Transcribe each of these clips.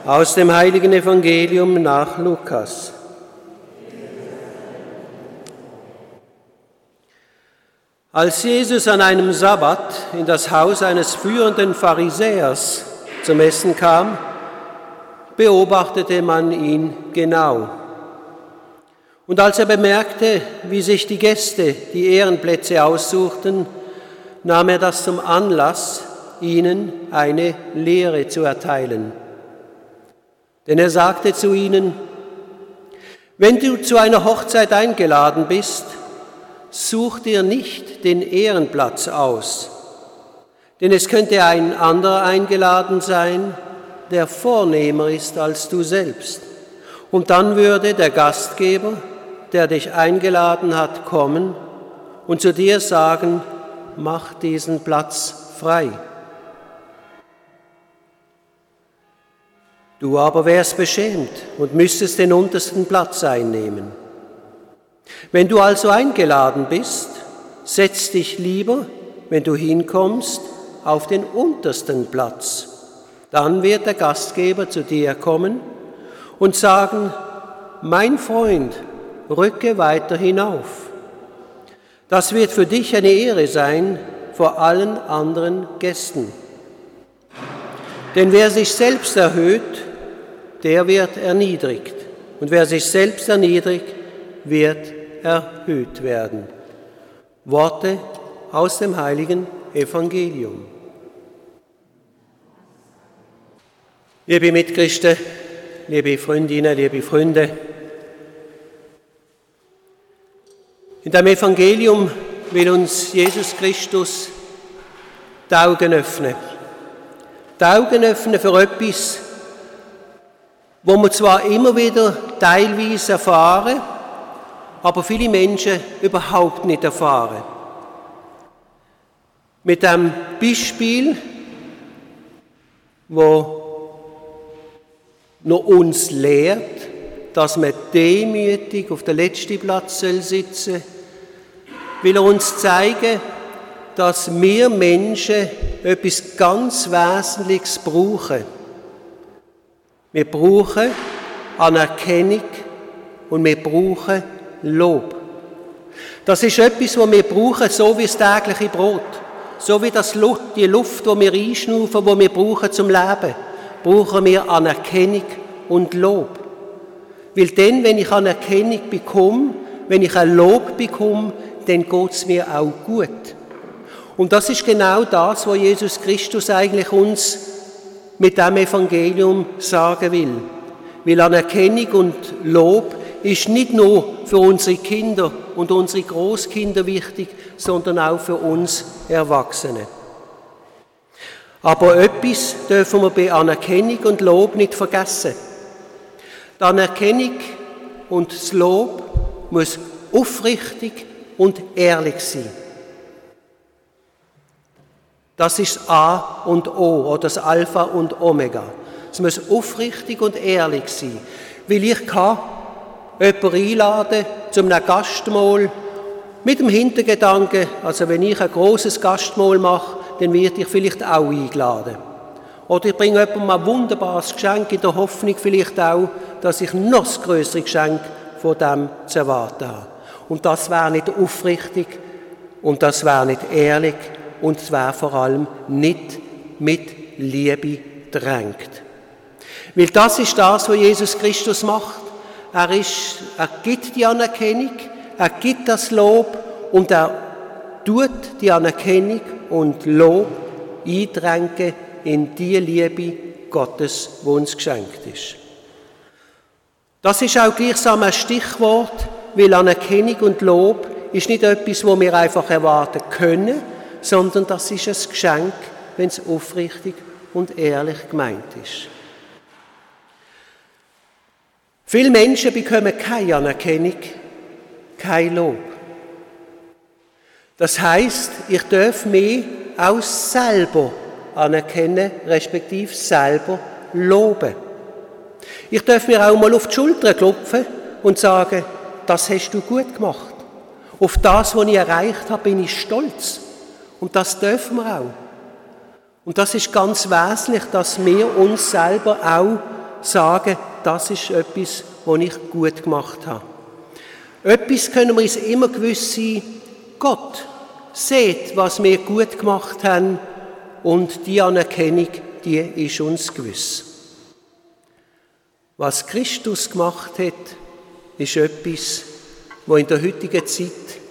Aus dem heiligen Evangelium nach Lukas. Als Jesus an einem Sabbat in das Haus eines führenden Pharisäers zum Essen kam, beobachtete man ihn genau. Und als er bemerkte, wie sich die Gäste die Ehrenplätze aussuchten, nahm er das zum Anlass, ihnen eine Lehre zu erteilen. Denn er sagte zu ihnen: Wenn du zu einer Hochzeit eingeladen bist, such dir nicht den Ehrenplatz aus, denn es könnte ein anderer eingeladen sein, der vornehmer ist als du selbst. Und dann würde der Gastgeber, der dich eingeladen hat, kommen und zu dir sagen: Mach diesen Platz frei. Du aber wärst beschämt und müsstest den untersten Platz einnehmen. Wenn du also eingeladen bist, setz dich lieber, wenn du hinkommst, auf den untersten Platz. Dann wird der Gastgeber zu dir kommen und sagen: Mein Freund, rücke weiter hinauf. Das wird für dich eine Ehre sein vor allen anderen Gästen. Denn wer sich selbst erhöht, der wird erniedrigt. Und wer sich selbst erniedrigt, wird erhöht werden. Worte aus dem heiligen Evangelium. Liebe Mitchristen, liebe Freundinnen, liebe Freunde, in dem Evangelium will uns Jesus Christus die Augen öffnen. Die Augen öffnen für etwas, wo wir zwar immer wieder teilweise erfahren, aber viele Menschen überhaupt nicht erfahren. Mit dem Beispiel, wo noch uns lehrt, dass man demütig auf den letzten Platz sitzen soll, will er uns zeigen, dass wir Menschen etwas ganz Wesentliches brauchen. Wir brauchen Anerkennung und wir brauchen Lob. Das ist etwas, was wir brauchen, so wie das tägliche Brot. So wie die Luft, die wir einschnaufen, die wir brauchen zum Leben, brauchen wir Anerkennung und Lob. Weil dann, wenn ich Anerkennung bekomme, wenn ich ein Lob bekomme, dann geht es mir auch gut. Und das ist genau das, was Jesus Christus eigentlich uns mit dem Evangelium sagen will. Weil Anerkennung und Lob ist nicht nur für unsere Kinder und unsere Großkinder wichtig, sondern auch für uns Erwachsene. Aber etwas dürfen wir bei Anerkennung und Lob nicht vergessen. Die Anerkennung und das Lob muss aufrichtig und ehrlich sein. Das ist das A und O oder das Alpha und Omega. Es muss aufrichtig und ehrlich sein, weil ich kann jemanden einladen zu einem Gastmahl mit dem Hintergedanken, also wenn ich ein grosses Gastmahl mache, dann werde ich vielleicht auch eingeladen. Oder ich bringe jemandem ein wunderbares Geschenk in der Hoffnung vielleicht auch, dass ich noch das grössere Geschenk von dem zu erwarten habe. Und das wäre nicht aufrichtig und das wäre nicht ehrlich und es wäre vor allem nicht mit Liebe drängt. Weil das ist das, was Jesus Christus macht. Er gibt die Anerkennung, er gibt das Lob und er tut die Anerkennung und Lob eindrängen in die Liebe Gottes, die uns geschenkt ist. Das ist auch gleichsam ein Stichwort, weil Anerkennung und Lob ist nicht etwas, was wir einfach erwarten können, sondern das ist ein Geschenk, wenn es aufrichtig und ehrlich gemeint ist. Viele Menschen bekommen keine Anerkennung, kein Lob. Das heisst, ich darf mich auch selber anerkennen, respektive selber loben. Ich darf mir auch mal auf die Schulter klopfen und sagen, das hast du gut gemacht. Auf das, was ich erreicht habe, bin ich stolz. Und das dürfen wir auch. Und das ist ganz wesentlich, dass wir uns selber auch sagen, das ist etwas, was ich gut gemacht habe. Etwas können wir uns immer gewiss sein, Gott sieht, was wir gut gemacht haben, und die Anerkennung, die ist uns gewiss. Was Christus gemacht hat, ist etwas, was in der heutigen Zeit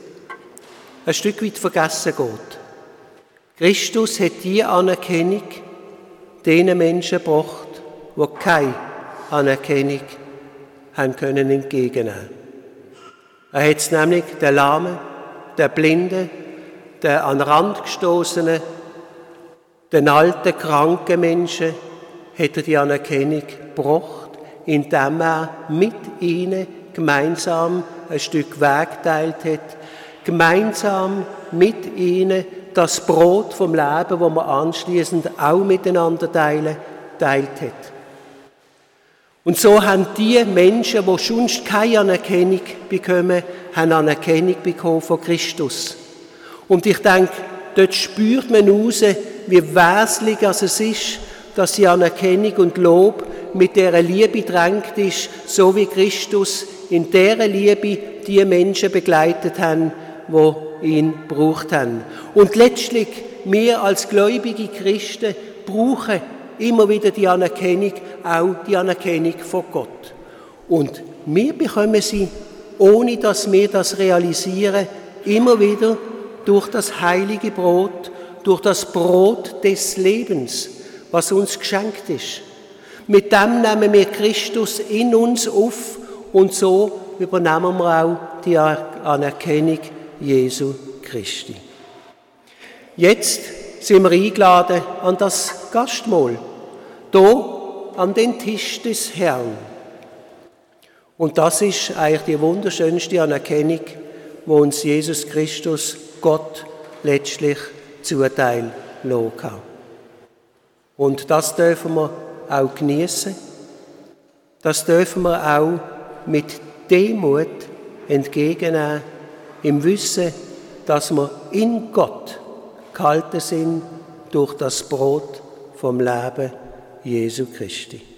ein Stück weit vergessen geht. Christus hat die Anerkennung denen Menschen gebracht, die keine Anerkennung haben können entgegennehmen. Er hat nämlich den Lahmen, den Blinden, den an den Rand gestoßenen, den alten, kranken Menschen hat er die Anerkennung gebracht, indem er mit ihnen gemeinsam ein Stück Weg geteilt hat, gemeinsam mit ihnen das Brot vom Leben, das wir anschliessend auch miteinander teilt hat. Und so haben die Menschen, die sonst keine Anerkennung bekommen, Anerkennung bekommen von Christus. Und ich denke, dort spürt man raus, wie wesentlich es ist, dass die Anerkennung und Lob mit dieser Liebe drängt ist, so wie Christus in dieser Liebe die Menschen begleitet haben, die ihn gebraucht haben. Und letztlich, wir als gläubige Christen brauchen immer wieder die Anerkennung, auch die Anerkennung von Gott. Und wir bekommen sie, ohne dass wir das realisieren, immer wieder durch das heilige Brot, durch das Brot des Lebens, was uns geschenkt ist. Mit dem nehmen wir Christus in uns auf und so übernehmen wir auch die Anerkennung Jesu Christi. Jetzt sind wir eingeladen an das Gastmahl, hier an den Tisch des Herrn. Und das ist eigentlich die wunderschönste Anerkennung, wo uns Jesus Christus, Gott, letztlich zuteil lassen kann. Und das dürfen wir auch genießen. Das dürfen wir auch mit Demut entgegennehmen, im Wissen, dass wir in Gott gehalten sind durch das Brot vom Leben Jesu Christi.